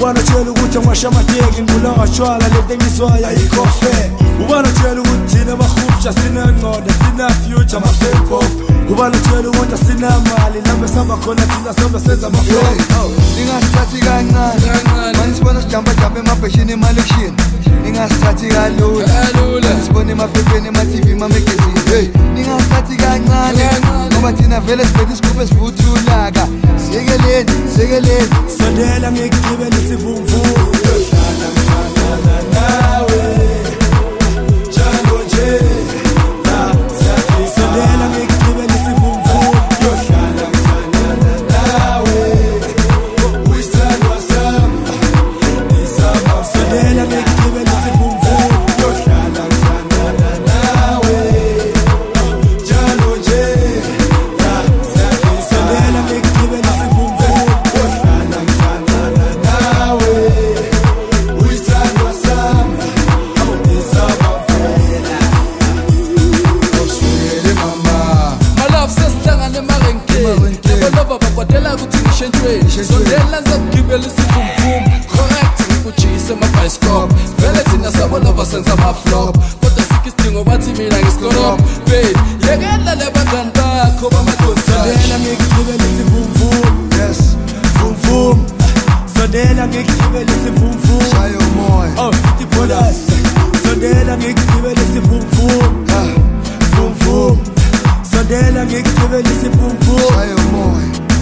ubanotshela ukuthi angashamateki ngibulawa tshwala lento engizwayo ayikho fair ubanotshela ukuthi thina bahubsha sinangqondo sina-future ama-fake pop ubanotshela ukuthi asinamali lambe sihamba khona thina sobe senza ama-flow ningasithathi kancane manisibona sijambajambe emabheshini emalekshini ningasithathi kalula manisibona emaphepheni ema-TV emamagazini hey ningasithathi kancane ngoba thina vele sibethe isigubhu esivuthulaka siyekeleni sondela ngikugibela isivumvumu yohlala ngithandana nawe njalo nje la sondela ngikugibela isivumvumu yohlala ngithandana nawe uyisandwa sami isaba sondela ngikugibela isivumvumu yohlala ngithandana nawe njalo nje la sondela ngikugibela isivumvumu yohlala ngithandana nawe uyisandwa sami isaba vela usuyele mama malove sesihlangane emarenkeni abolova babhadela ukuthi ngishentshweni sondela ngizokugibela isivumvumu correct ngikujiyise emabhayisikobho vele thina sabolova senza ama-flop kodwa sikho isidingo bathi mina ngisikorobo babe yekela le bangani bakho bamadonsana sondela ngikugibela isivumvumu yes vumvumu sondela ngikugibela isivumvumu shaya umoya City Police sondela ngikugibela isivumvumu vumvumu sondela ngikugibela isivumvumu shaya umoya